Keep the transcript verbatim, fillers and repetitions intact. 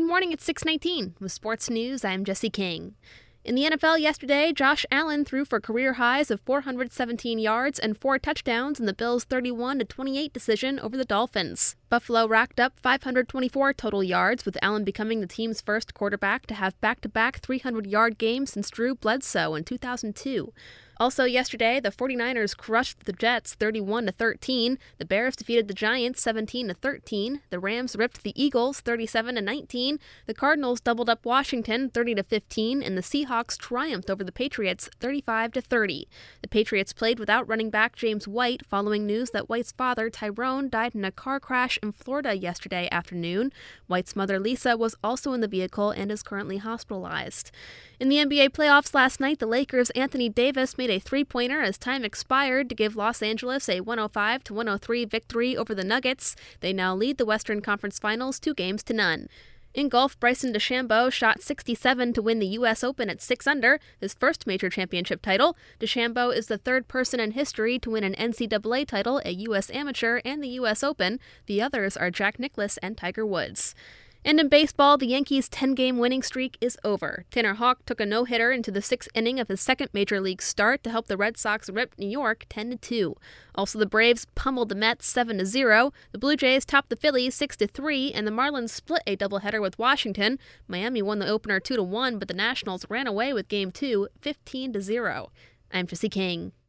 morning, it's six nineteen. With sports news, I'm Jesse King. In the N F L yesterday, Josh Allen threw for career highs of four hundred seventeen yards and four touchdowns in the Bills' thirty-one to twenty-eight decision over the Dolphins. Buffalo racked up five hundred twenty-four total yards, with Allen becoming the team's first quarterback to have back-to-back three hundred yard games since Drew Bledsoe in two thousand two. Also yesterday, the 49ers crushed the Jets thirty-one to thirteen, the Bears defeated the Giants seventeen to thirteen, the Rams ripped the Eagles thirty-seven to nineteen, the Cardinals doubled up Washington thirty to fifteen, and the Seahawks triumphed over the Patriots thirty-five to thirty. The Patriots played without running back James White following news that White's father, Tyrone, died in a car crash in Florida yesterday afternoon. White's mother, Lisa, was also in the vehicle and is currently hospitalized. In the N B A playoffs last night, the Lakers' Anthony Davis made a three-pointer as time expired to give Los Angeles a one oh five to one oh three victory over the Nuggets. They now lead the Western Conference Finals two games to none. In golf, Bryson DeChambeau shot sixty-seven to win the U S Open at six under, his first major championship title. DeChambeau is the third person in history to win an N C double A title, a U S Amateur, and the U S Open. The others are Jack Nicklaus and Tiger Woods. And in baseball, the Yankees' ten-game winning streak is over. Tanner Houck took a no-hitter into the sixth inning of his second major league start to help the Red Sox rip New York ten to two. Also, the Braves pummeled the Mets seven to zero. The Blue Jays topped the Phillies six to three, and the Marlins split a doubleheader with Washington. Miami won the opener two to one, but the Nationals ran away with Game two fifteen to zero. I'm Jesse King.